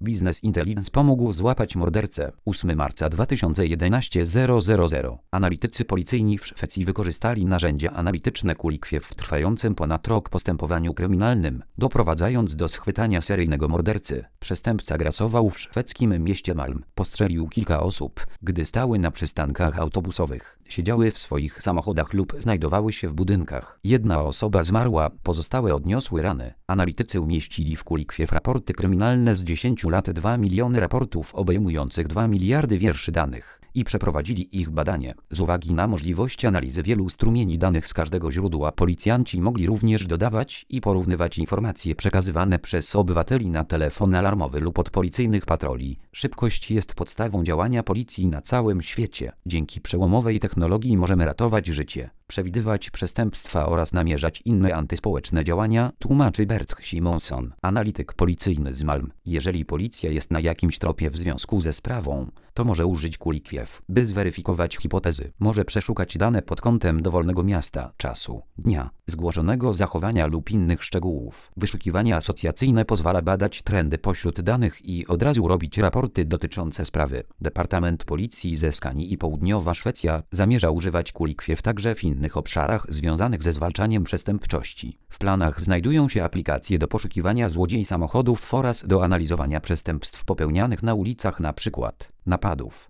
Business Intelligence pomógł złapać mordercę. 8 marca 2011 000. Analitycy policyjni w Szwecji wykorzystali narzędzia analityczne QuickFew w trwającym ponad rok postępowaniu kryminalnym, doprowadzając do schwytania seryjnego mordercy. Przestępca grasował w szwedzkim mieście Malm. Postrzelił kilka osób, gdy stały na przystankach autobusowych, siedziały w swoich samochodach lub znajdowały się w budynkach. Jedna osoba zmarła, pozostałe odniosły rany. Analitycy umieścili w QuickFew raporty kryminalne z 10 lat, 2 miliony raportów obejmujących 2 miliardy wierszy danych i przeprowadzili ich badanie. Z uwagi na możliwość analizy wielu strumieni danych z każdego źródła, policjanci mogli również dodawać i porównywać informacje przekazywane przez obywateli na telefon alarmowy lub od policyjnych patroli. Szybkość jest podstawą działania policji na całym świecie. Dzięki przełomowej technologii możemy ratować życie, przewidywać przestępstwa oraz namierzać inne antyspołeczne działania, tłumaczy Bert Simonson, analityk policyjny z Malm. Jeżeli policja jest na jakimś tropie w związku ze sprawą, to może użyć QuickFew, by zweryfikować hipotezy. Może przeszukać dane pod kątem dowolnego miasta, czasu, dnia, zgłoszonego zachowania lub innych szczegółów. Wyszukiwanie asocjacyjne pozwala badać trendy pośród danych i od razu robić raporty dotyczące sprawy. Departament Policji ze Skanii i Południowa Szwecja zamierza używać QuickFew także w innych obszarach związanych ze zwalczaniem przestępczości. W planach znajdują się aplikacje do poszukiwania złodziei samochodów oraz do analizowania przestępstw popełnianych na ulicach, np. napadów.